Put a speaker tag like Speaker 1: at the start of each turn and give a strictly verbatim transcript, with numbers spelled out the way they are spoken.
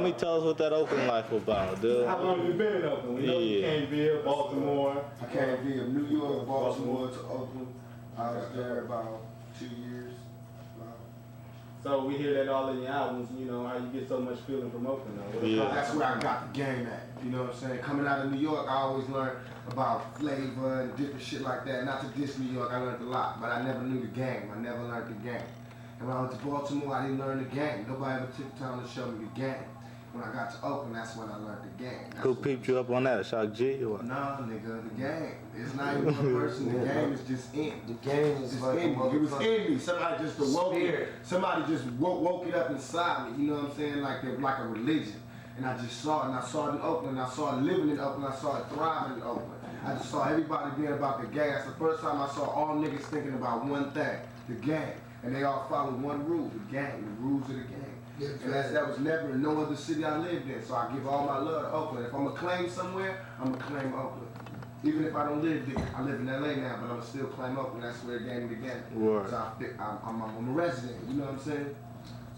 Speaker 1: homie, tell us what that Oakland life about, dude.
Speaker 2: How long you been in Oakland? We know
Speaker 1: Yeah.
Speaker 2: you came via Baltimore.
Speaker 3: I came via New York, Baltimore to Oakland. I was there about two years. Wow.
Speaker 2: So we hear that all in your albums, you know, how you get so much feeling from Oakland. Though.
Speaker 1: Yeah.
Speaker 3: That's where I got the game at. You know what I'm saying? Coming out of New York, I always learned about flavor and different shit like that. Not to diss New York, I learned a lot, but I never knew the game. I never learned the game. And when I went to Baltimore, I didn't learn the game. Nobody ever took time to show me the game. When I got to Oakland, that's when I learned the game. That's
Speaker 1: Who peeped you up on that? Shock G or what?
Speaker 3: Nah, nigga, the game. It's not even one person. The game is just in.
Speaker 4: The game is
Speaker 3: It's
Speaker 4: like
Speaker 3: in me. It was
Speaker 4: motherfucker.
Speaker 3: in me. Somebody just awoke
Speaker 4: Spirit.
Speaker 3: it. Somebody just woke, woke it up inside me. You know what I'm saying? Like they're like a religion. And I just saw it. And I saw it in Oakland. I saw it living in Oakland. I saw it thriving in Oakland. I just saw everybody being about the game. That's the first time I saw all niggas thinking about one thing, the game. And they all follow one rule, the game, the rules of the game.
Speaker 4: Yeah,
Speaker 3: And that's, that was never in no other city I lived in. So I give all my love to Oakland. If I'm gonna claim somewhere, I'm gonna claim Oakland. Even if I don't live there, I live in L A now, but I'm gonna still claim Oakland. That's where the game began.
Speaker 1: Word.
Speaker 3: So I, I'm, I'm, I'm a resident. You know what I'm saying?